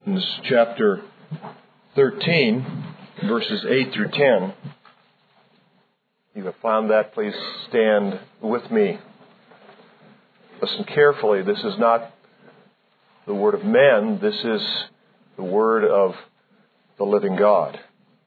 Galatians chapter 13, verses 8 through 10. If you have found that, please stand with me. Listen carefully. This is not the word of men. This is the word of the living God.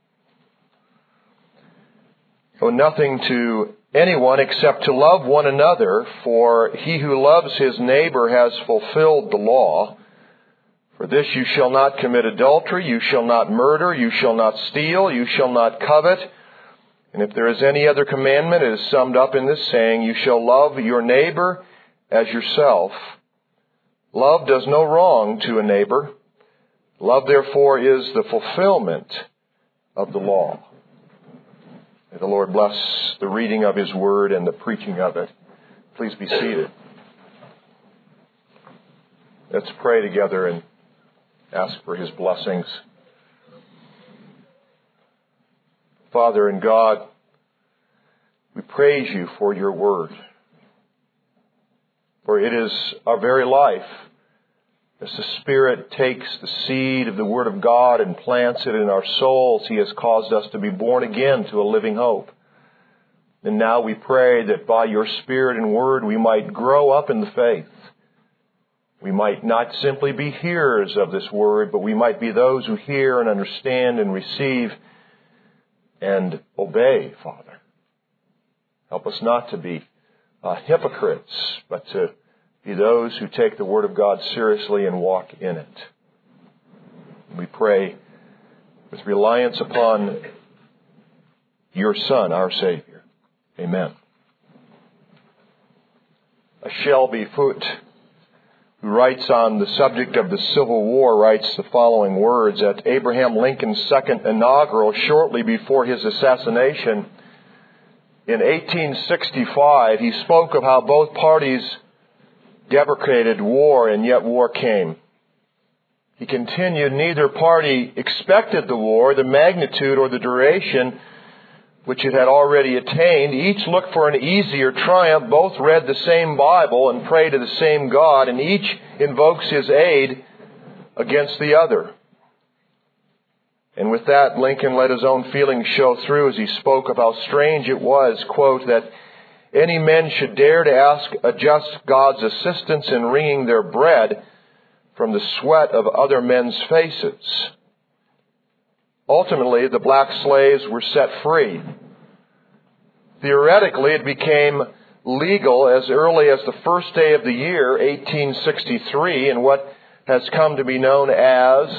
Owe nothing to anyone except to love one another, for he who loves his neighbor has fulfilled the law. For this you shall not commit adultery, you shall not murder, you shall not steal, you shall not covet. And if there is any other commandment, it is summed up in this saying, you shall love your neighbor as yourself. Love does no wrong to a neighbor. Love, therefore, is the fulfillment of the law. May the Lord bless the reading of His Word and the preaching of it. Please be seated. Let's pray together and ask for His blessings. Father and God, we praise You for Your Word. For it is our very life. As the Spirit takes the seed of the Word of God and plants it in our souls, He has caused us to be born again to a living hope. And now we pray that by Your Spirit and Word we might grow up in the faith. We might not simply be hearers of this Word, but we might be those who hear and understand and receive and obey, Father. Help us not to be hypocrites, but to be those who take the Word of God seriously and walk in it. We pray with reliance upon Your Son, our Savior. Amen. Shelby Foote, who writes on the subject of the Civil War, writes the following words. At Abraham Lincoln's second inaugural, shortly before his assassination, in 1865, he spoke of how both parties deprecated war, and yet war came. He continued, neither party expected the war, the magnitude or the duration which it had already attained. Each looked for an easier triumph. Both read the same Bible and pray to the same God, and each invokes His aid against the other. And with that, Lincoln let his own feelings show through as he spoke of how strange it was, quote, that any men should dare to ask a just God's assistance in wringing their bread from the sweat of other men's faces. Ultimately, the black slaves were set free. Theoretically, it became legal as early as the first day of the year, 1863, in what has come to be known as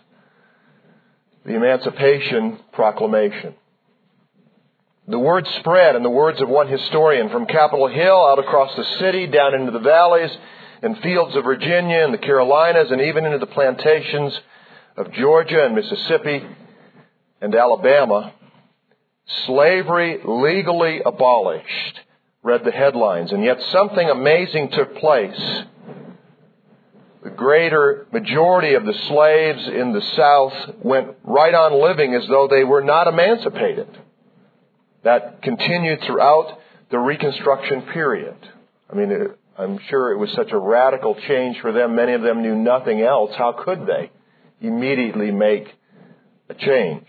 the Emancipation Proclamation. The word spread, in the words of one historian, from Capitol Hill out across the city, down into the valleys and fields of Virginia and the Carolinas, and even into the plantations of Georgia and Mississippi and Alabama. Slavery legally abolished, read the headlines, and yet something amazing took place. The greater majority of the slaves in the South went right on living as though they were not emancipated. That continued throughout the Reconstruction period. I'm sure it was such a radical change for them. Many of them knew nothing else. How could they immediately make a change?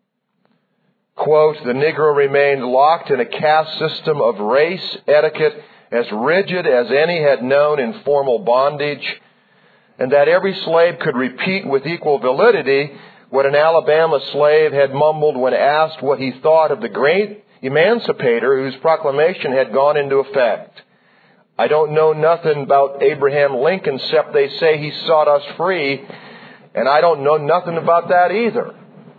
Quote, the Negro remained locked in a caste system of race etiquette as rigid as any had known in formal bondage, and that every slave could repeat with equal validity what an Alabama slave had mumbled when asked what he thought of the great emancipator whose proclamation had gone into effect. I don't know nothing about Abraham Lincoln except they say he sought us free, and I don't know nothing about that either.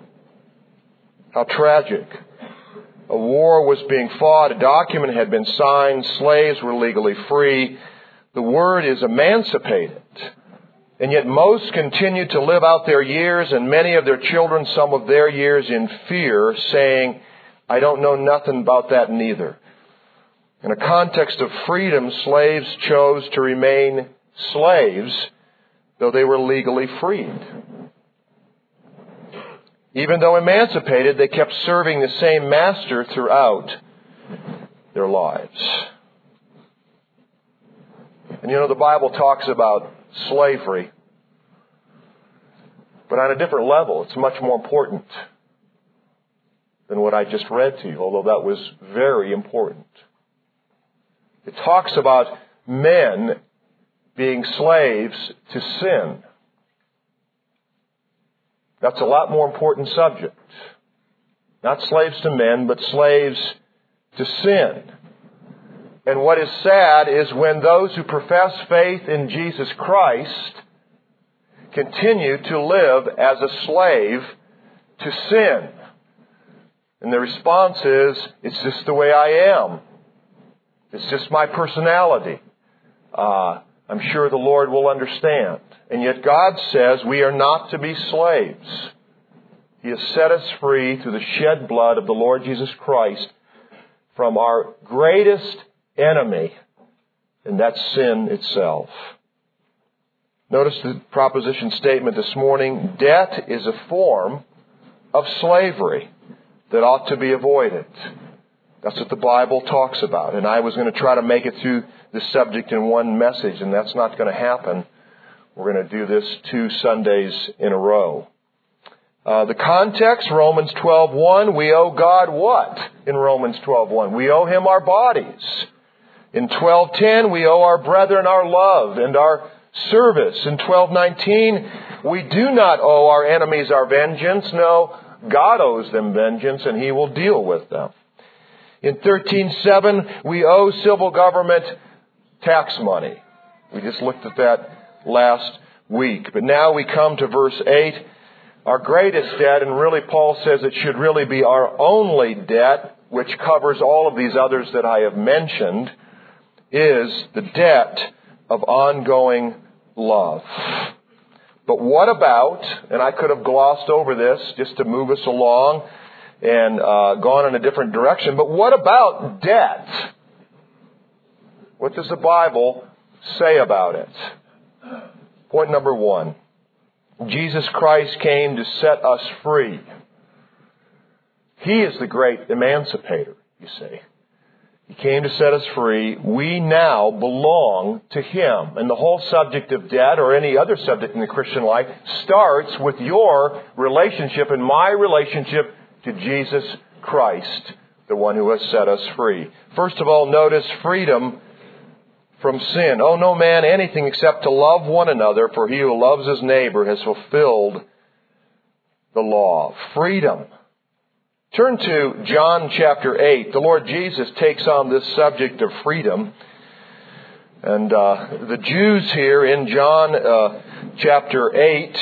How tragic. A war was being fought, a document had been signed, slaves were legally free. The word is emancipated. And yet most continued to live out their years, and many of their children, some of their years, in fear, saying, I don't know nothing about that neither. In a context of freedom, slaves chose to remain slaves, though they were legally freed. Even though emancipated, they kept serving the same master throughout their lives. And the Bible talks about slavery. But on a different level, it's much more important than what I just read to you, although that was very important. It talks about men being slaves to sin. That's a lot more important subject. Not slaves to men, but slaves to sin. And what is sad is when those who profess faith in Jesus Christ continue to live as a slave to sin. And the response is, it's just the way I am. It's just my personality. I'm sure the Lord will understand. And yet God says we are not to be slaves. He has set us free through the shed blood of the Lord Jesus Christ from our greatest enemy, and that's sin itself. Notice the proposition statement this morning. Debt is a form of slavery that ought to be avoided. That's what the Bible talks about. And I was going to try to make it through this subject in one message, and that's not going to happen. We're going to do this 2 Sundays in a row. The context, Romans 12:1, we owe God what in Romans 12:1? We owe Him our bodies. In 12:10, we owe our brethren our love and our service. In 12:19, we do not owe our enemies our vengeance. No, God owes them vengeance, and He will deal with them. In 13:7, we owe civil government tax money. We just looked at that last week. But now we come to verse 8. Our greatest debt, and really Paul says it should really be our only debt, which covers all of these others that I have mentioned, is the debt of ongoing love. But what about, and I could have glossed over this just to move us along and gone in a different direction, but what about debt? What does the Bible say about it? Point number 1. Jesus Christ came to set us free. He is the great emancipator, you see. He came to set us free. We now belong to Him. And the whole subject of debt, or any other subject in the Christian life, starts with your relationship and my relationship to Jesus Christ, the one who has set us free. First of all, notice freedom from sin. Owe no man anything except to love one another, for he who loves his neighbor has fulfilled the law. Freedom. Turn to John chapter 8. The Lord Jesus takes on this subject of freedom. And the Jews here in John chapter 8,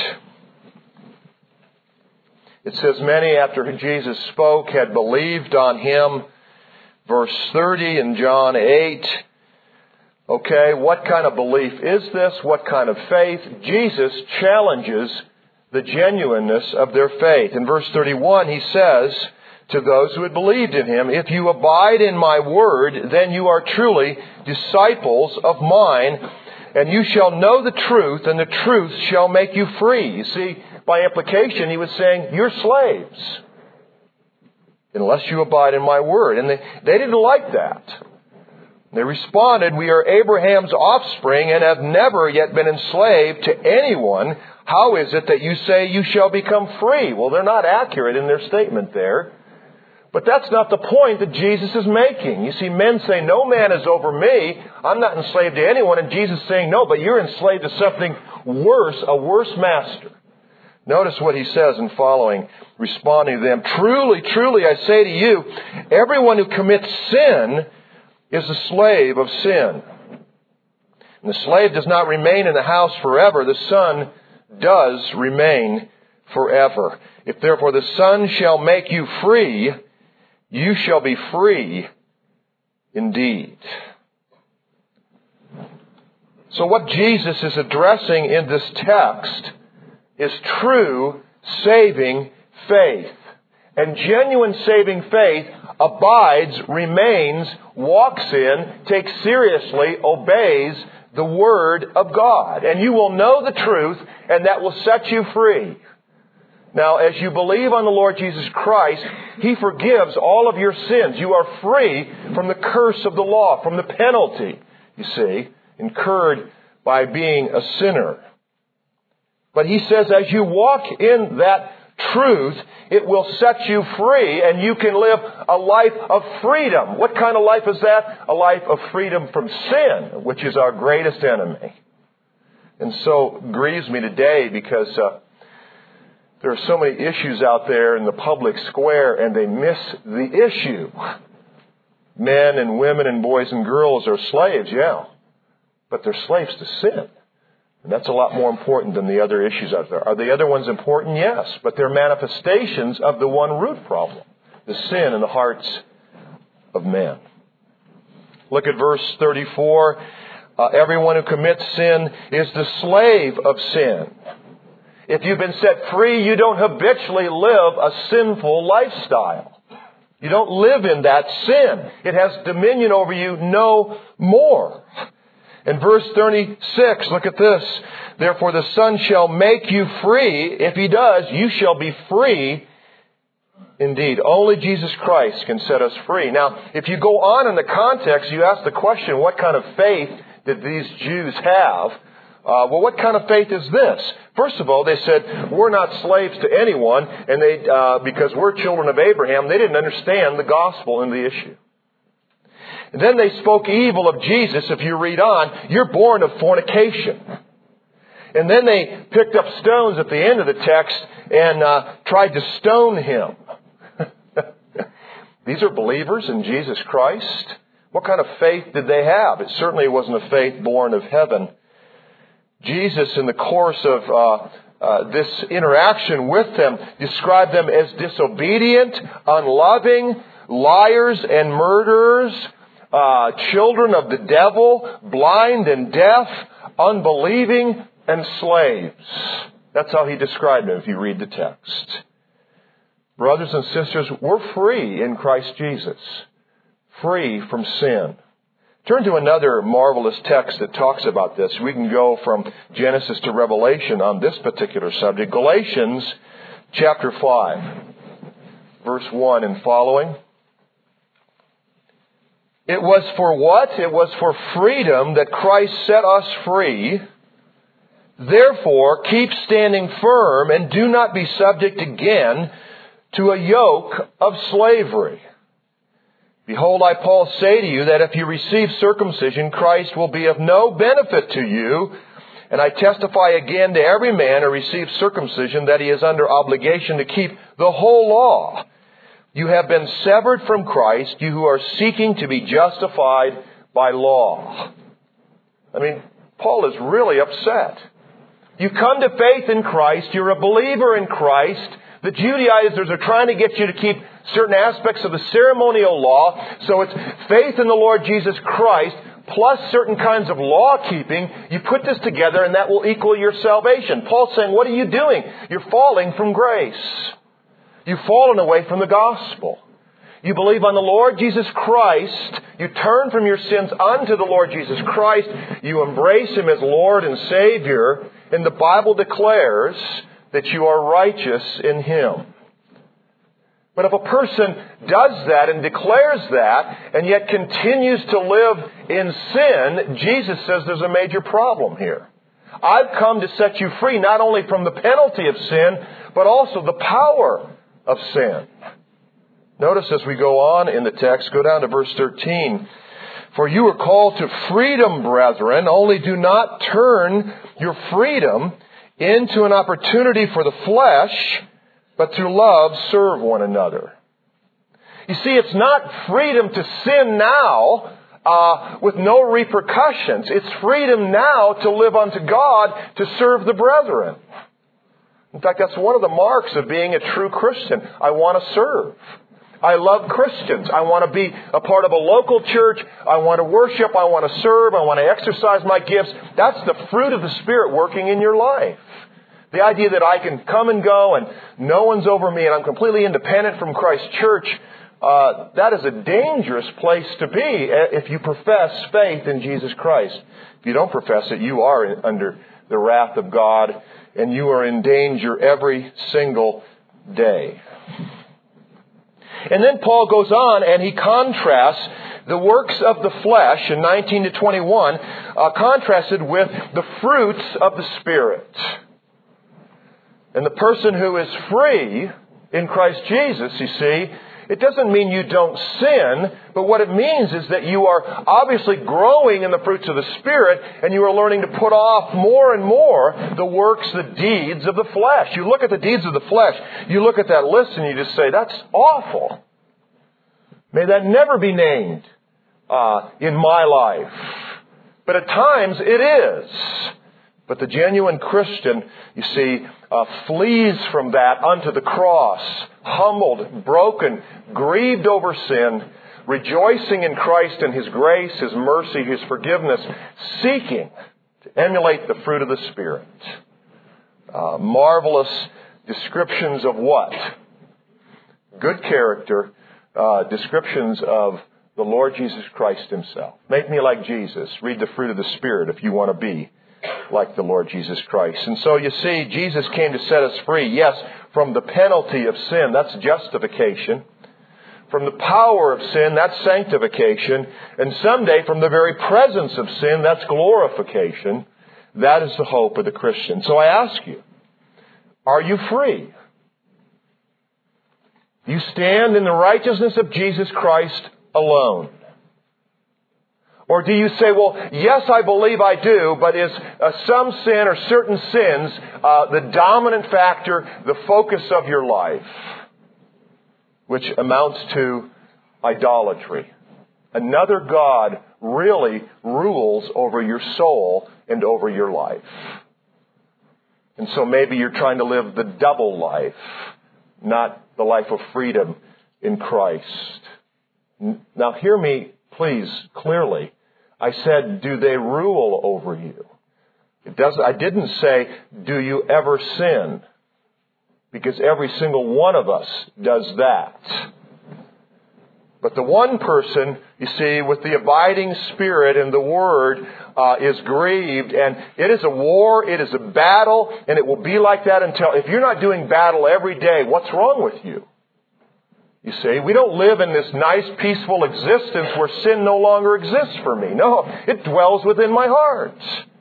it says, many after Jesus spoke had believed on Him. Verse 30 in John 8. Okay, what kind of belief is this? What kind of faith? Jesus challenges the genuineness of their faith. In verse 31, He says to those who had believed in Him, if you abide in my word, then you are truly disciples of mine, and you shall know the truth, and the truth shall make you free. You see, by implication, He was saying, you're slaves, unless you abide in my word. And they didn't like that. They responded, we are Abraham's offspring and have never yet been enslaved to anyone. How is it that you say you shall become free? Well, they're not accurate in their statement there. But that's not the point that Jesus is making. You see, men say, no man is over me. I'm not enslaved to anyone. And Jesus is saying, no, but you're enslaved to something worse, a worse master. Notice what He says in following, responding to them. Truly, truly, I say to you, everyone who commits sin is a slave of sin. And the slave does not remain in the house forever. The Son does remain forever. If therefore the Son shall make you free, you shall be free indeed. So what Jesus is addressing in this text is true saving faith. And genuine saving faith abides, remains, walks in, takes seriously, obeys the Word of God. And you will know the truth, and that will set you free. Now, as you believe on the Lord Jesus Christ, He forgives all of your sins. You are free from the curse of the law, from the penalty, you see, incurred by being a sinner. But he says as you walk in that truth, it will set you free and you can live a life of freedom. What kind of life is that? A life of freedom from sin, which is our greatest enemy. And so it grieves me today because there are so many issues out there in the public square and they miss the issue. Men and women and boys and girls are slaves, yeah. But they're slaves to sin. And that's a lot more important than the other issues out there. Are the other ones important? Yes. But they're manifestations of the one root problem, the sin in the hearts of men. Look at verse 34. Everyone who commits sin is the slave of sin. If you've been set free, you don't habitually live a sinful lifestyle. You don't live in that sin. It has dominion over you no more. In verse 36, look at this. Therefore the Son shall make you free. If He does, you shall be free indeed. Only Jesus Christ can set us free. Now, if you go on in the context, you ask the question, what kind of faith did these Jews have? Well, what kind of faith is this? First of all, they said, we're not slaves to anyone, and they because we're children of Abraham, they didn't understand the gospel and the issue. And then they spoke evil of Jesus. If you read on, you're born of fornication. And then they picked up stones at the end of the text and tried to stone Him. These are believers in Jesus Christ. What kind of faith did they have? It certainly wasn't a faith born of heaven. Jesus, in the course of this interaction with them, described them as disobedient, unloving, liars and murderers, children of the devil, blind and deaf, unbelieving, and slaves. That's how He described them if you read the text. Brothers and sisters, we're free in Christ Jesus. Free from sin. Turn to another marvelous text that talks about this. We can go from Genesis to Revelation on this particular subject. Galatians chapter 5, verse 1 and following. It was for what? It was for freedom that Christ set us free. Therefore, keep standing firm and do not be subject again to a yoke of slavery. Behold, I, Paul, say to you that if you receive circumcision, Christ will be of no benefit to you. And I testify again to every man who receives circumcision that he is under obligation to keep the whole law. You have been severed from Christ, you who are seeking to be justified by law. I mean, Paul is really upset. You come to faith in Christ, you're a believer in Christ. The Judaizers are trying to get you to keep certain aspects of the ceremonial law. So it's faith in the Lord Jesus Christ plus certain kinds of law keeping. You put this together and that will equal your salvation. Paul's saying, what are you doing? You're falling from grace. You've fallen away from the gospel. You believe on the Lord Jesus Christ. You turn from your sins unto the Lord Jesus Christ. You embrace Him as Lord and Savior. And the Bible declares that you are righteous in Him. But if a person does that and declares that and yet continues to live in sin, Jesus says there's a major problem here. I've come to set you free not only from the penalty of sin, but also the power of sin. Notice as we go on in the text, go down to verse 13. For you are called to freedom, brethren, only do not turn your freedom into an opportunity for the flesh, but through love serve one another. You see, it's not freedom to sin now with no repercussions. It's freedom now to live unto God, to serve the brethren. In fact, that's one of the marks of being a true Christian. I want to serve. I love Christians. I want to be a part of a local church. I want to worship. I want to serve. I want to exercise my gifts. That's the fruit of the Spirit working in your life. The idea that I can come and go and no one's over me and I'm completely independent from Christ's church, that is a dangerous place to be if you profess faith in Jesus Christ. If you don't profess it, you are under the wrath of God and you are in danger every single day. And then Paul goes on and he contrasts the works of the flesh in 19 to 21, contrasted with the fruits of the Spirit. And the person who is free in Christ Jesus, you see, it doesn't mean you don't sin, but what it means is that you are obviously growing in the fruits of the Spirit, and you are learning to put off more and more the works, the deeds of the flesh. You look at the deeds of the flesh, you look at that list and you just say, that's awful. May that never be named in my life. But at times it is. But the genuine Christian, you see, flees from that unto the cross, humbled, broken, grieved over sin, rejoicing in Christ and His grace, His mercy, His forgiveness, seeking to emulate the fruit of the Spirit. Marvelous descriptions of what? Good character, descriptions of the Lord Jesus Christ Himself. Make me like Jesus. Read the fruit of the Spirit if you want to be like the Lord Jesus Christ. And so you see, Jesus came to set us free, yes, from the penalty of sin, that's justification. From the power of sin, that's sanctification. And someday, from the very presence of sin, that's glorification. That is the hope of the Christian. So I ask you, are you free? You stand in the righteousness of Jesus Christ alone. Or do you say, well, yes, I believe I do, but is some sin or certain sins the dominant factor, the focus of your life, which amounts to idolatry? Another God really rules over your soul and over your life. And so maybe you're trying to live the double life, not the life of freedom in Christ. Now hear me, please, clearly. I said, do they rule over you? I didn't say, do you ever sin? Because every single one of us does that. But the one person, you see, with the abiding Spirit and the Word is grieved. And it is a war, it is a battle, and it will be like that until, if you're not doing battle every day, what's wrong with you? You see, we don't live in this nice, peaceful existence where sin no longer exists for me. No, it dwells within my heart.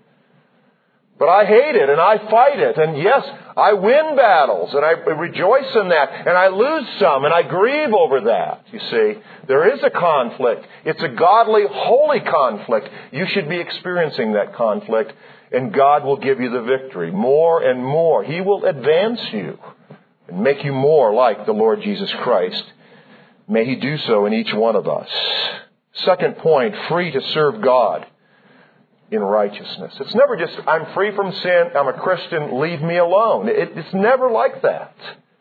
But I hate it and I fight it. And yes, I win battles and I rejoice in that. And I lose some and I grieve over that. You see, there is a conflict. It's a godly, holy conflict. You should be experiencing that conflict, and God will give you the victory more and more. He will advance you and make you more like the Lord Jesus Christ. May He do so in each one of us. Second point, free to serve God in righteousness. It's never just, I'm free from sin, I'm a Christian, leave me alone. It's never like that.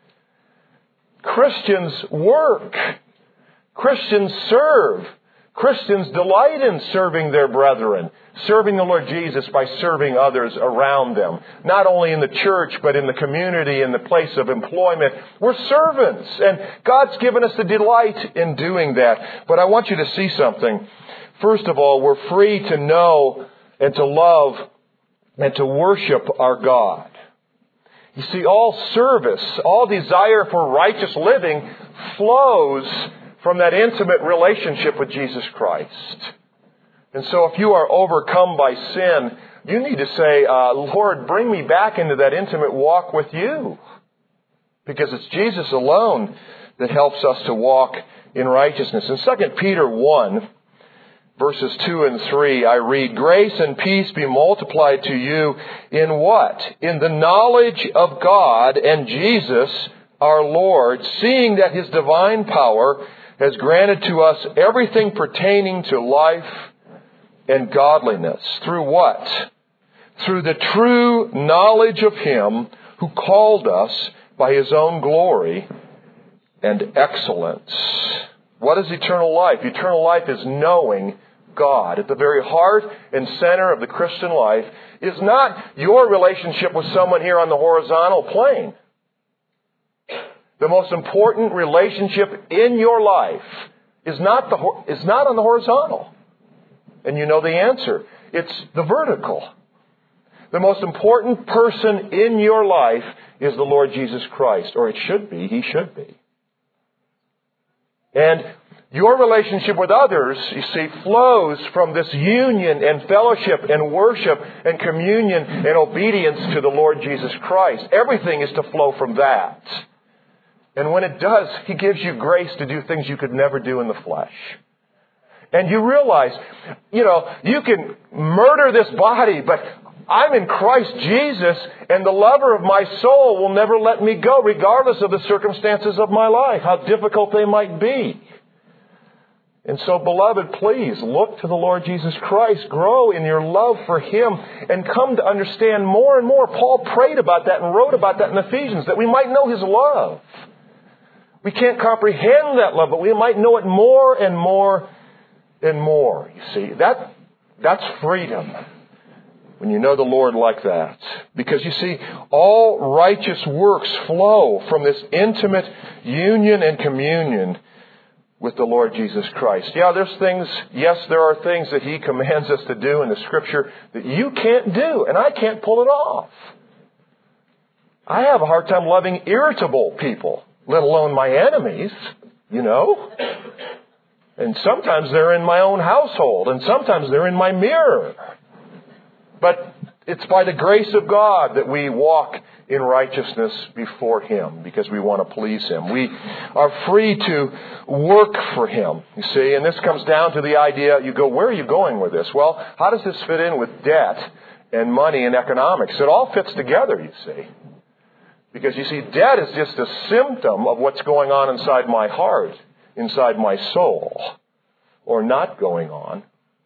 Christians work. Christians serve. Christians delight in serving their brethren, serving the Lord Jesus by serving others around them. Not only in the church, but in the community, in the place of employment. We're servants, and God's given us the delight in doing that. But I want you to see something. First of all, we're free to know and to love and to worship our God. You see, all service, all desire for righteous living flows from that intimate relationship with Jesus Christ. And so if you are overcome by sin, you need to say, Lord, bring me back into that intimate walk with you. Because it's Jesus alone that helps us to walk in righteousness. In 2 Peter 1, verses 2 and 3, I read, grace and peace be multiplied to you in what? In the knowledge of God and Jesus our Lord, seeing that His divine power has granted to us everything pertaining to life and godliness. Through what? Through the true knowledge of Him who called us by His own glory and excellence. What is eternal life? Eternal life is knowing God. At the very heart and center of the Christian life is not your relationship with someone here on the horizontal plane. The most important relationship in your life is not on the horizontal. And you know the answer. It's the vertical. The most important person in your life is the Lord Jesus Christ. Or it should be. He should be. And your relationship with others, you see, flows from this union and fellowship and worship and communion and obedience to the Lord Jesus Christ. Everything is to flow from that. And when it does, He gives you grace to do things you could never do in the flesh. And you realize, you can murder this body, but I'm in Christ Jesus, and the lover of my soul will never let me go, regardless of the circumstances of my life, how difficult they might be. And so, beloved, please look to the Lord Jesus Christ. Grow in your love for Him and come to understand more and more. Paul prayed about that and wrote about that in Ephesians, that we might know His love. We can't comprehend that love, but we might know it more and more and more. You see, that's freedom when you know the Lord like that. Because you see, all righteous works flow from this intimate union and communion with the Lord Jesus Christ. There are things that He commands us to do in the Scripture that you can't do, and I can't pull it off. I have a hard time loving irritable people, let alone my enemies, And sometimes they're in my own household, and sometimes they're in my mirror. But it's by the grace of God that we walk in righteousness before Him because we want to please Him. We are free to work for Him, you see. And this comes down to the idea, you go, where are you going with this? Well, how does this fit in with debt and money and economics? It all fits together, you see. Because you see, debt is just a symptom of what's going on inside my heart, inside my soul, or not going on.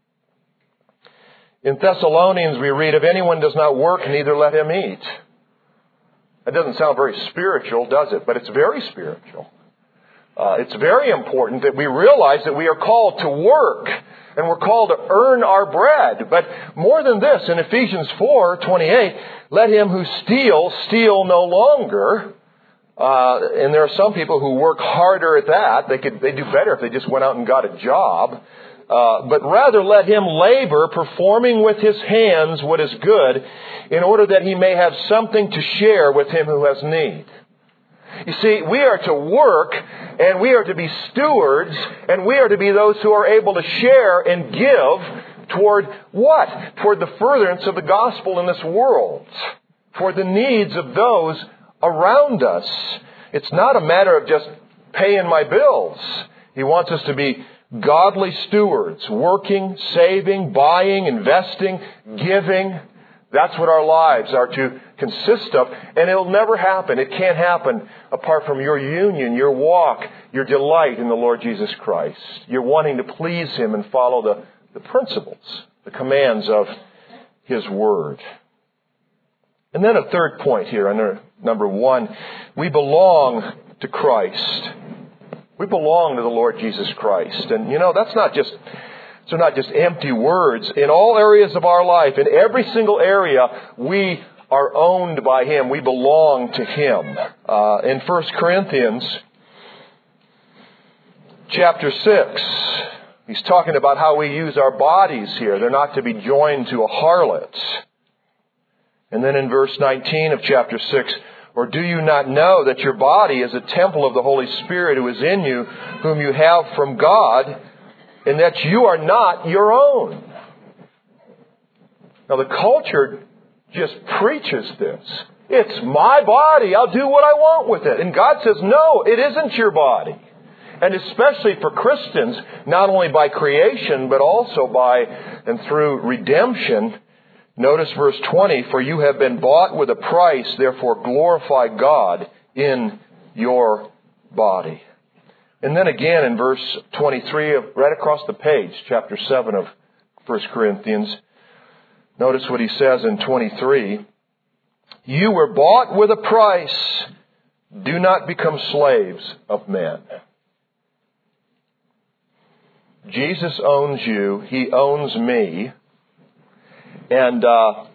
In Thessalonians we read, if anyone does not work, neither let him eat. That doesn't sound very spiritual, does it? But it's very spiritual. It's very important that we realize that we are called to work and we're called to earn our bread. But more than this, in Ephesians 4:28, let him who steals steal no longer. And there are some people who work harder at that. They do better if they just went out and got a job. But rather let him labor, performing with his hands what is good, in order that he may have something to share with him who has need. You see, we are to work, and we are to be stewards, and we are to be those who are able to share and give toward what? Toward the furtherance of the gospel in this world, for the needs of those around us. It's not a matter of just paying my bills. He wants us to be godly stewards, working, saving, buying, investing, giving. That's what our lives are to consist of. And it'll never happen. It can't happen apart from your union, your walk, your delight in the Lord Jesus Christ. You're wanting to please Him and follow the principles, the commands of His Word. And then a third point here, under number 1, we belong to Christ. We belong to the Lord Jesus Christ. And that's not just empty words. In all areas of our life, in every single area, we are owned by Him. We belong to Him. In 1 Corinthians chapter 6, he's talking about how we use our bodies here. They're not to be joined to a harlot. And then in verse 19 of chapter 6, or do you not know that your body is a temple of the Holy Spirit who is in you, whom you have from God, and that you are not your own? Now the culture just preaches this. It's my body. I'll do what I want with it. And God says, no, it isn't your body. And especially for Christians, not only by creation, but also by and through redemption. Notice verse 20, for you have been bought with a price, therefore glorify God in your body. And then again in verse 23, right across the page, chapter 7 of 1 Corinthians, notice what he says in 23. You were bought with a price. Do not become slaves of men. Jesus owns you. He owns me. And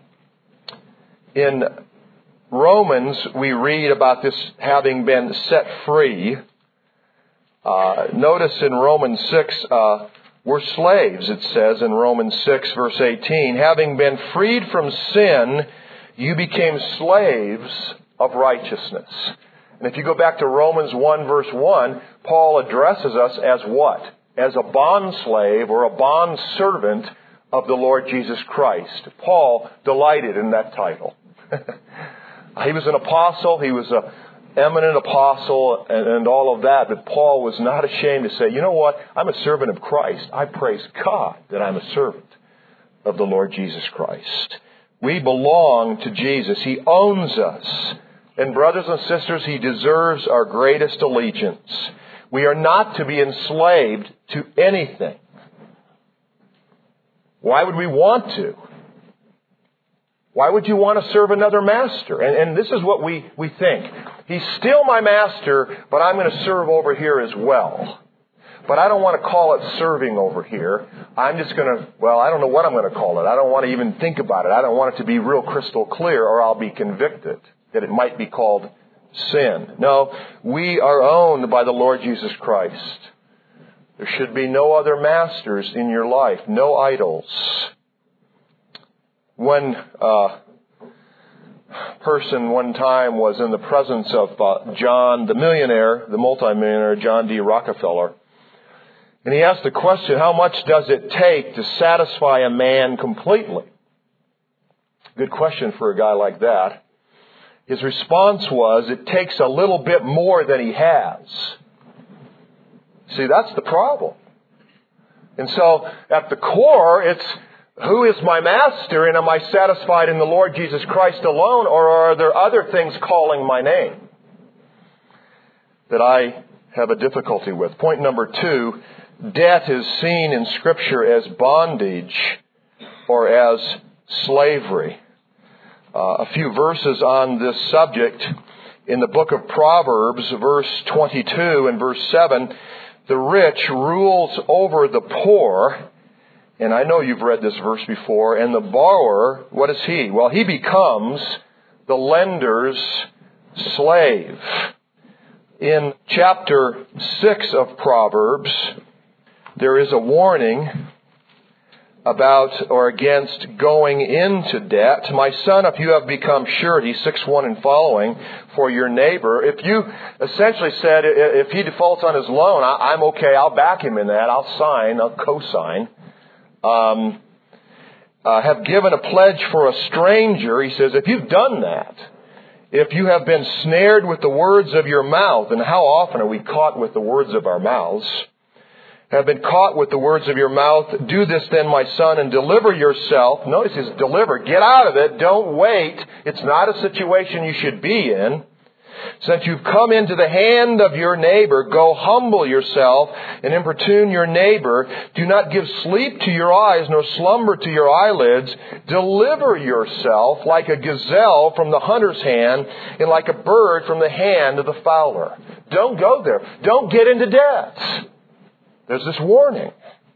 in Romans, we read about this having been set free. Notice in Romans 6, we're slaves, it says in Romans 6, verse 18. Having been freed from sin, you became slaves of righteousness. And if you go back to Romans 1 verse 1, Paul addresses us as what? As a bondslave or a bondservant of the Lord Jesus Christ. Paul delighted in that title. He was an apostle. He was an eminent apostle and all of that. But Paul was not ashamed to say, you know what? I'm a servant of Christ. I praise God that I'm a servant of the Lord Jesus Christ. We belong to Jesus. He owns us. And brothers and sisters, He deserves our greatest allegiance. We are not to be enslaved to anything. Why would we want to? Why would you want to serve another master? And this is what we think. He's still my master, but I'm going to serve over here as well. But I don't want to call it serving over here. I'm just going to, I don't know what I'm going to call it. I don't want to even think about it. I don't want it to be real crystal clear or I'll be convicted that it might be called sin. No, we are owned by the Lord Jesus Christ. There should be no other masters in your life, no idols. One person one time was in the presence of John, the millionaire, the multimillionaire, John D. Rockefeller. And he asked the question, how much does it take to satisfy a man completely? Good question for a guy like that. His response was, it takes a little bit more than he has. See, that's the problem. And so, at the core, it's, who is my master, and am I satisfied in the Lord Jesus Christ alone, or are there other things calling my name that I have a difficulty with? Point number 2, debt is seen in Scripture as bondage or as slavery. A few verses on this subject. In the book of Proverbs, verse 22 and verse 7, the rich rules over the poor. And I know you've read this verse before. And the borrower, what is he? Well, he becomes the lender's slave. In chapter 6 of Proverbs, there is a warning about or against going into debt. My son, if you have become surety, 6:1 and following, for your neighbor, if you essentially said, if he defaults on his loan, I'm okay, I'll back him in that, I'll co-sign. Have given a pledge for a stranger, he says, if you've done that, if you have been snared with the words of your mouth, and how often are we caught with the words of our mouths, have been caught with the words of your mouth, do this then, my son, and deliver yourself. Notice it's deliver. Get out of it. Don't wait. It's not a situation you should be in. Since you've come into the hand of your neighbor, go humble yourself and importune your neighbor. Do not give sleep to your eyes, nor slumber to your eyelids. Deliver yourself like a gazelle from the hunter's hand, and like a bird from the hand of the fowler. Don't go there. Don't get into debt. There's this warning.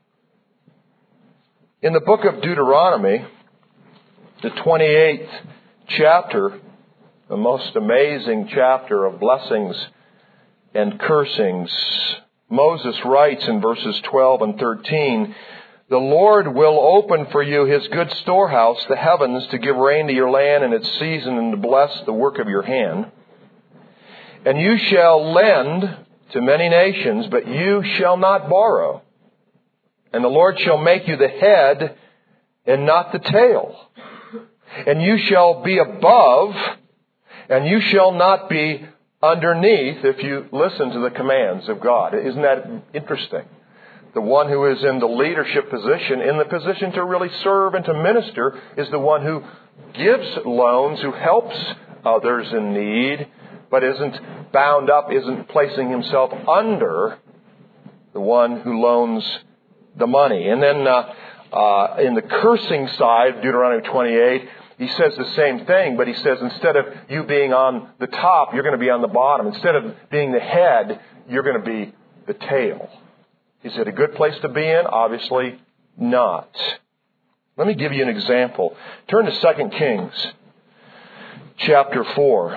In the book of Deuteronomy, the 28th chapter, the most amazing chapter of blessings and cursings, Moses writes in verses 12 and 13, the Lord will open for you His good storehouse, the heavens, to give rain to your land in its season and to bless the work of your hand. And you shall lend to many nations, but you shall not borrow. And the Lord shall make you the head and not the tail. And you shall be above, and you shall not be underneath if you listen to the commands of God. Isn't that interesting? The one who is in the leadership position, in the position to really serve and to minister, is the one who gives loans, who helps others in need, but isn't bound up, isn't placing himself under the one who loans the money. And then in the cursing side, Deuteronomy 28, he says the same thing, but he says instead of you being on the top, you're going to be on the bottom. Instead of being the head, you're going to be the tail. Is it a good place to be in? Obviously not. Let me give you an example. Turn to 2 Kings chapter 4.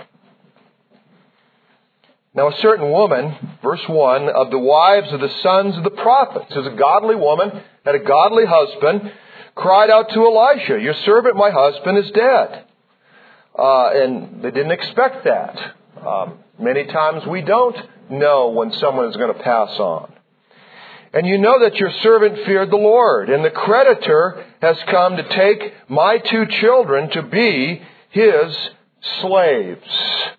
Now a certain woman, verse 1, of the wives of the sons of the prophets, is a godly woman, had a godly husband, cried out to Elisha, your servant, my husband, is dead. And they didn't expect that. Many times we don't know when someone is going to pass on. And you know that your servant feared the Lord, and the creditor has come to take my 2 children to be his slaves.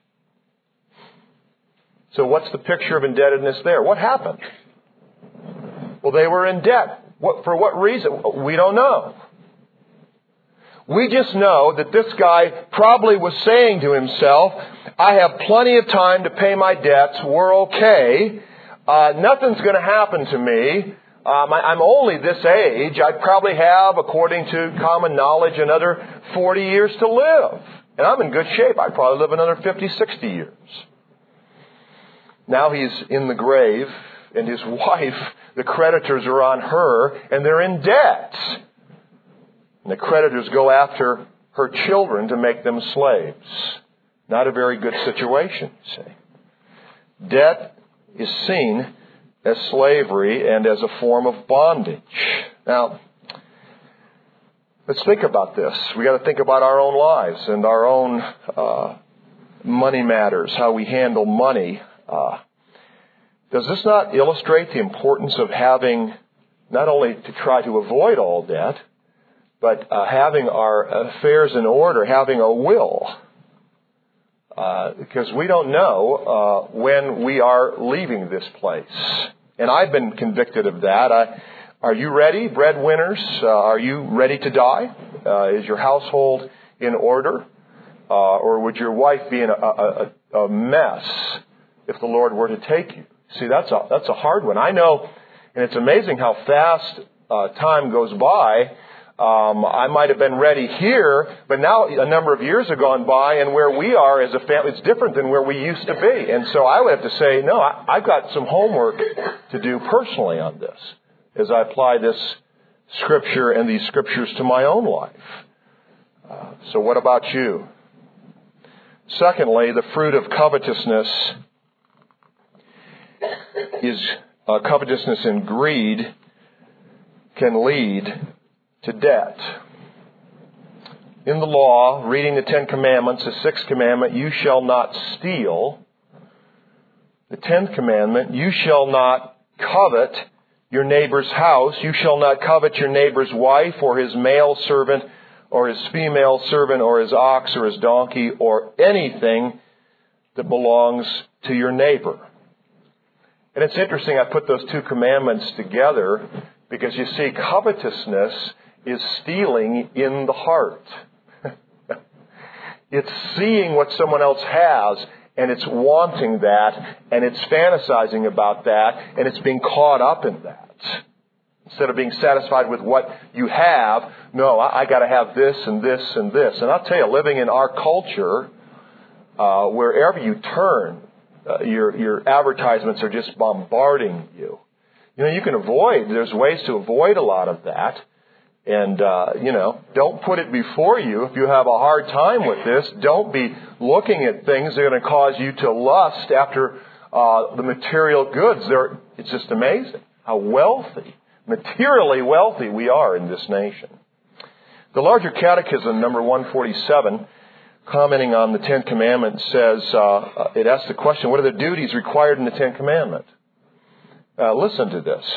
So what's the picture of indebtedness there? What happened? Well, they were in debt. For what reason? We don't know. We just know that this guy probably was saying to himself, I have plenty of time to pay my debts. We're okay. Nothing's going to happen to me. I'm only this age. I probably have, according to common knowledge, another 40 years to live. And I'm in good shape. I probably live another 50, 60 years. Now he's in the grave, and his wife, the creditors are on her, and they're in debt. And the creditors go after her children to make them slaves. Not a very good situation, you see. Debt is seen as slavery and as a form of bondage. Now, let's think about this. We got to think about our own lives and our own money matters, how we handle money. Does this not illustrate the importance of having, not only to try to avoid all debt, but having our affairs in order, having a will? Because we don't know when we are leaving this place. And I've been convicted of that. Are you ready, breadwinners? Are you ready to die? Is your household in order? Or would your wife be in a mess if the Lord were to take you? See, that's a hard one. I know, and it's amazing how fast time goes by. I might have been ready here, but now a number of years have gone by, and where we are as a family, it's different than where we used to be. And so I would have to say, no, I've got some homework to do personally on this as I apply this Scripture and these Scriptures to my own life. So what about you? Secondly, the fruit of covetousness is covetousness and greed can lead to debt. In the law, reading the 10 Commandments, the 6th commandment, you shall not steal. The 10th commandment, you shall not covet your neighbor's house. You shall not covet your neighbor's wife or his male servant or his female servant or his ox or his donkey or anything that belongs to your neighbor. And it's interesting, I put those 2 commandments together because you see, covetousness is stealing in the heart. It's seeing what someone else has, and it's wanting that, and it's fantasizing about that, and it's being caught up in that. Instead of being satisfied with what you have, no, I got to have this and this and this. And I'll tell you, living in our culture, wherever you turn, your advertisements are just bombarding you. You know, you can avoid, there's ways to avoid a lot of that. And, don't put it before you. If you have a hard time with this, don't be looking at things that are going to cause you to lust after the material goods. It's just amazing how wealthy, materially wealthy we are in this nation. The Larger Catechism, number 147, commenting on the 10 Commandments, says, it asks the question, what are the duties required in the 10 Commandments? Listen to this.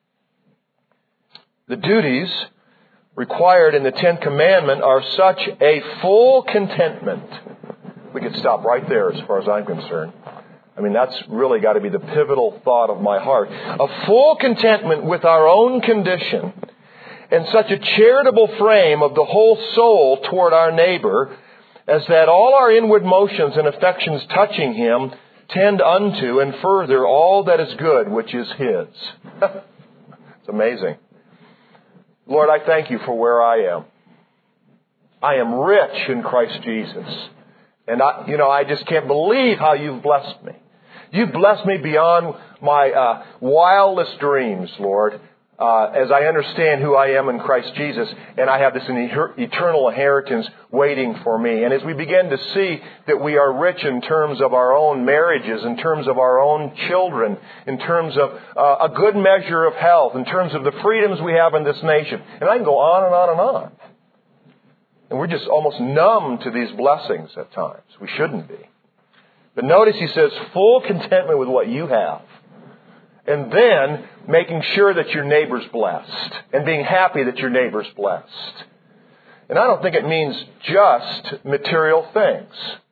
The duties required in the 10 Commandments are such a full contentment. We could stop right there as far as I'm concerned. I mean, that's really got to be the pivotal thought of my heart. A full contentment with our own condition and such a charitable frame of the whole soul toward our neighbor as that all our inward motions and affections touching him tend unto and further all that is good which is his. It's amazing. Lord, I thank you for where I am. I am rich in Christ Jesus. And I just can't believe how you've blessed me. You've blessed me beyond my wildest dreams, Lord, as I understand who I am in Christ Jesus, and I have this eternal inheritance waiting for me. And as we begin to see that we are rich in terms of our own marriages, in terms of our own children, in terms of a good measure of health, in terms of the freedoms we have in this nation, and I can go on and on and on. And we're just almost numb to these blessings at times. We shouldn't be. But notice he says full contentment with what you have. And then making sure that your neighbor's blessed. And being happy that your neighbor's blessed. And I don't think it means just material things.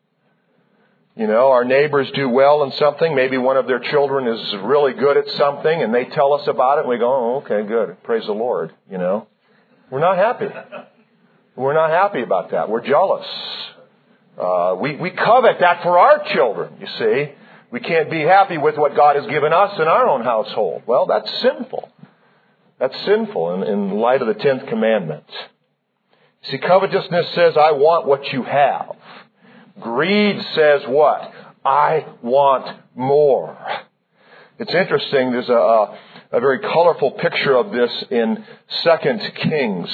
You know, our neighbors do well in something. Maybe one of their children is really good at something and they tell us about it and we go, oh, okay, good. Praise the Lord. You know, we're not happy. We're not happy about that. We're jealous. We covet that for our children, you see. We can't be happy with what God has given us in our own household. Well, that's sinful. That's sinful in light of the 10th commandment. See, covetousness says, I want what you have. Greed says what? I want more. It's interesting. There's a very colorful picture of this in 2 Kings.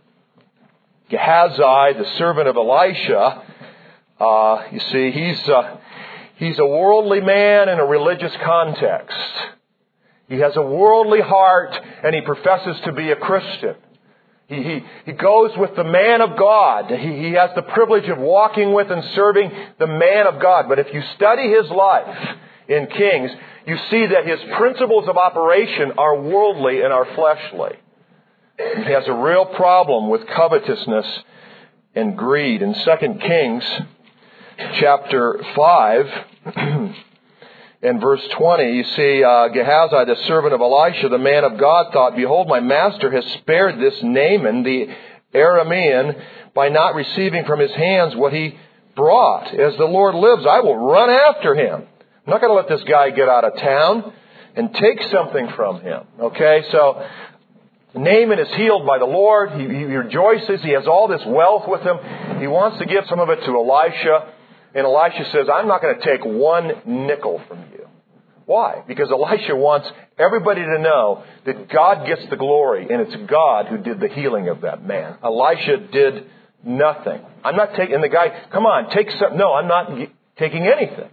Gehazi, the servant of Elisha, you see, he's a worldly man in a religious context. He has a worldly heart and he professes to be a Christian. He goes with the man of God. He has the privilege of walking with and serving the man of God. But if you study his life in Kings, you see that his principles of operation are worldly and are fleshly. He has a real problem with covetousness and greed. In 2 Kings chapter 5 and verse 20, you see Gehazi, the servant of Elisha, the man of God, thought, behold, my master has spared this Naaman, the Aramean, by not receiving from his hands what he brought. As the Lord lives, I will run after him. I'm not going to let this guy get out of town and take something from him. Okay, so Naaman is healed by the Lord. He rejoices. He has all this wealth with him. He wants to give some of it to Elisha. And Elisha says, I'm not going to take one nickel from you. Why? Because Elisha wants everybody to know that God gets the glory, and it's God who did the healing of that man. Elisha did nothing. I'm not taking, and the guy, come on, take some. No, I'm not taking anything.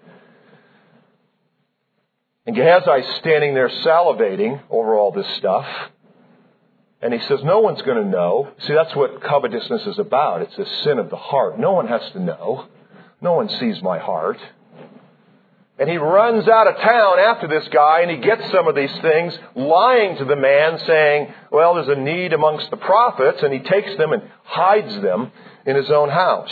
And Gehazi is standing there salivating over all this stuff. And he says, no one's going to know. See, that's what covetousness is about. It's a sin of the heart. No one has to know. No one sees my heart. And he runs out of town after this guy and he gets some of these things, lying to the man, saying, well, there's a need amongst the prophets, and he takes them and hides them in his own house.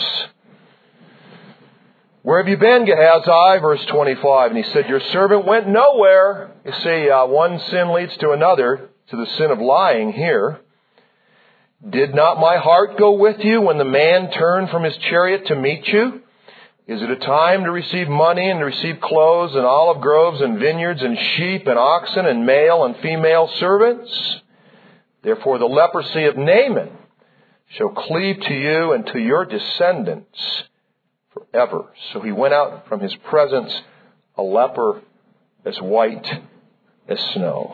Where have you been, Gehazi? Verse 25. And he said, your servant went nowhere. You see, one sin leads to another, to the sin of lying here. Did not my heart go with you when the man turned from his chariot to meet you? Is it a time to receive money and to receive clothes and olive groves and vineyards and sheep and oxen and male and female servants? Therefore the leprosy of Naaman shall cleave to you and to your descendants forever. So he went out from his presence a leper as white as snow.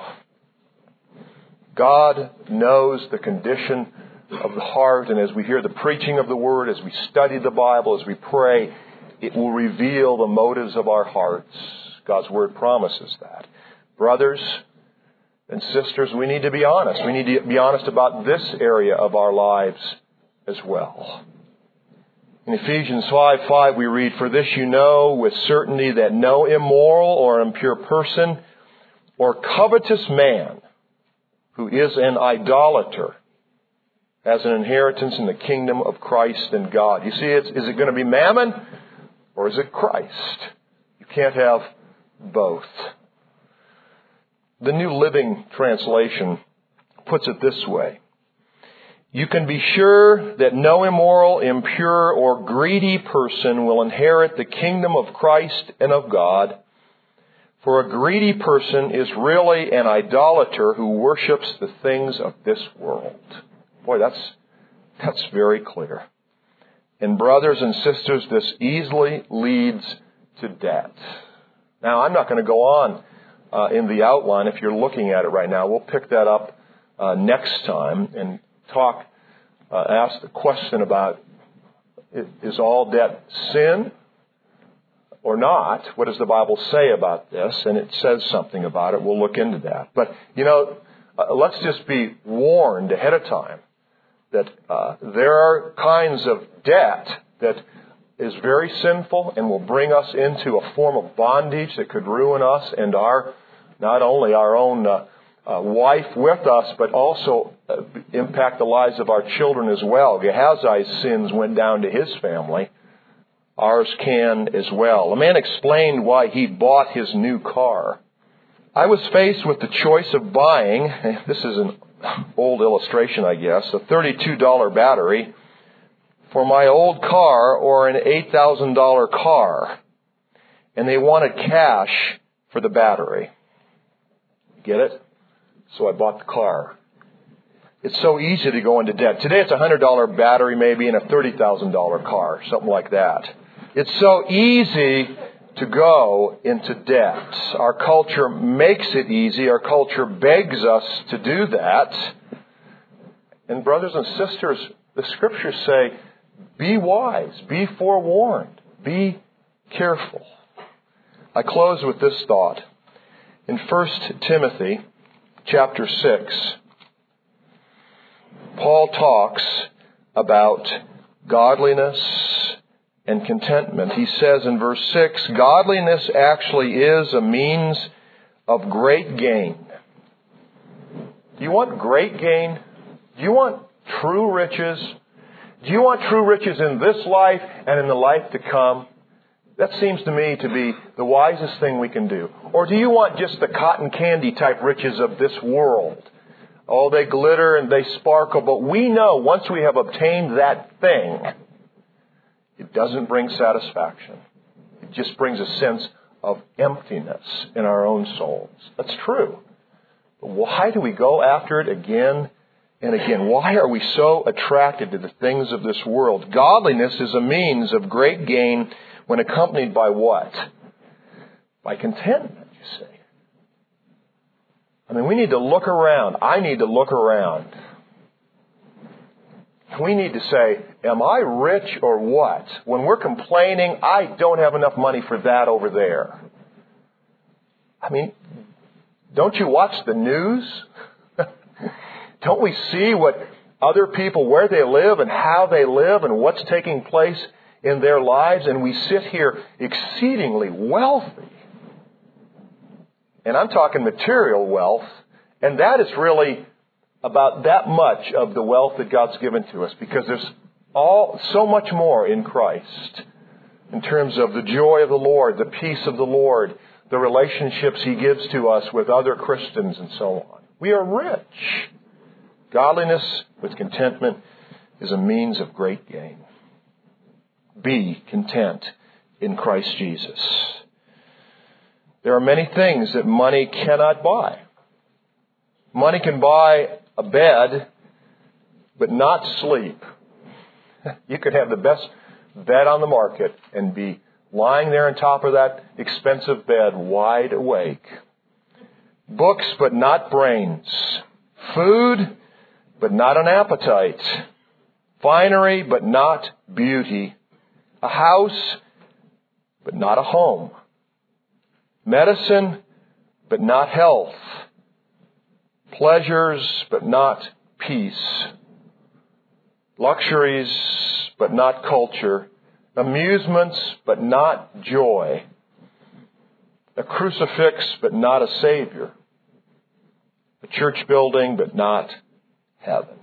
God knows the condition of the heart, and as we hear the preaching of the Word, as we study the Bible, as we pray, it will reveal the motives of our hearts. God's Word promises that. Brothers and sisters, we need to be honest. We need to be honest about this area of our lives as well. In Ephesians 5:5 we read, for this you know with certainty that no immoral or impure person or covetous man who is an idolater has an inheritance in the kingdom of Christ and God. You see, is it going to be mammon or is it Christ? You can't have both. The New Living Translation puts it this way. You can be sure that no immoral, impure, or greedy person will inherit the kingdom of Christ and of God. For a greedy person is really an idolater who worships the things of this world. Boy, that's very clear. And brothers and sisters, this easily leads to debt. Now, I'm not going to go on in the outline if you're looking at it right now. We'll pick that up next time and ask the question about, is all debt sin or not? What does the Bible say about this? And it says something about it. We'll look into that. But, let's just be warned ahead of time that there are kinds of debt that is very sinful and will bring us into a form of bondage that could ruin us and not only our own wife with us, but also impact the lives of our children as well. Gehazi's sins went down to his family. Ours can as well. A man explained why he bought his new car. I was faced with the choice of buying, this is an old illustration, I guess, a $32 battery for my old car or an $8,000 car. And they wanted cash for the battery. Get it? So I bought the car. It's so easy to go into debt. Today it's a $100 battery maybe and a $30,000 car, something like that. It's so easy to go into debt. Our culture makes it easy. Our culture begs us to do that. And brothers and sisters, the Scriptures say, be wise, be forewarned, be careful. I close with this thought. In 1 Timothy chapter 6, Paul talks about godliness and contentment. He says in verse 6, godliness actually is a means of great gain. Do you want great gain? Do you want true riches? Do you want true riches in this life and in the life to come? That seems to me to be the wisest thing we can do. Or do you want just the cotton candy type riches of this world? Oh, they glitter and they sparkle, but we know once we have obtained that thing, it doesn't bring satisfaction. It just brings a sense of emptiness in our own souls. That's true. But why do we go after it again and again? Why are we so attracted to the things of this world? Godliness is a means of great gain when accompanied by what? By contentment, you see. I mean, we need to look around. I need to look around. We need to say, am I rich or what? When we're complaining, I don't have enough money for that over there. I mean, don't you watch the news? Don't we see what other people, where they live and how they live and what's taking place in their lives? And we sit here exceedingly wealthy. And I'm talking material wealth. And that is really about that much of the wealth that God's given to us, because there's so much more in Christ in terms of the joy of the Lord, the peace of the Lord, the relationships He gives to us with other Christians and so on. We are rich. Godliness with contentment is a means of great gain. Be content in Christ Jesus. There are many things that money cannot buy. Money can buy a bed, but not sleep. You could have the best bed on the market and be lying there on top of that expensive bed, wide awake. Books, but not brains. Food, but not an appetite. Finery, but not beauty. A house, but not a home. Medicine, but not health. Pleasures, but not peace. Luxuries, but not culture. Amusements, but not joy. A crucifix, but not a Savior. A church building, but not heaven.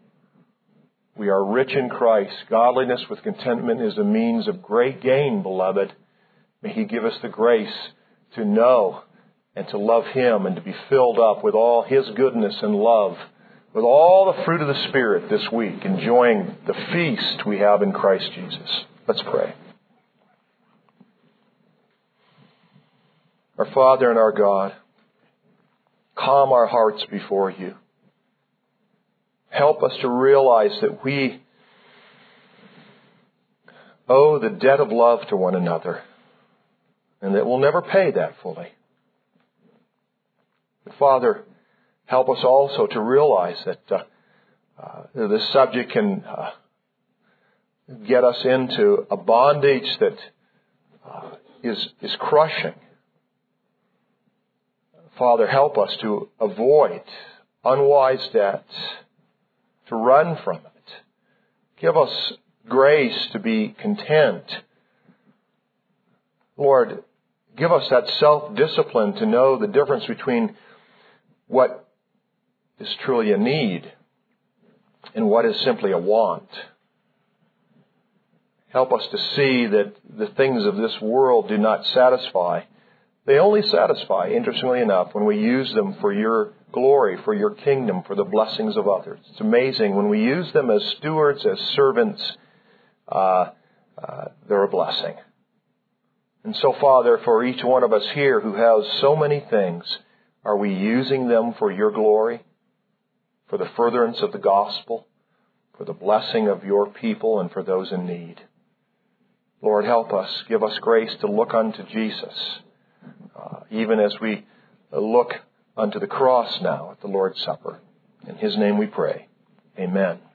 We are rich in Christ. Godliness with contentment is a means of great gain, beloved. May He give us the grace to know and to love Him and to be filled up with all His goodness and love, with all the fruit of the Spirit this week, enjoying the feast we have in Christ Jesus. Let's pray. Our Father and our God, calm our hearts before You. Help us to realize that we owe the debt of love to one another, and that we'll never pay that fully. But Father, help us also to realize that this subject can get us into a bondage that is crushing. Father, help us to avoid unwise debt, to run from it. Give us grace to be content Lord, give us that self-discipline to know the difference between what is truly a need and what is simply a want. Help us to see that the things of this world do not satisfy. They only satisfy, interestingly enough, when we use them for your glory, for your kingdom, for the blessings of others. It's amazing. When we use them as stewards, as servants, they're a blessing. And so, Father, for each one of us here who has so many things, are we using them for your glory, for the furtherance of the gospel, for the blessing of your people and for those in need? Lord, help us. Give us grace to look unto Jesus, even as we look unto the cross now at the Lord's Supper. In His name we pray. Amen.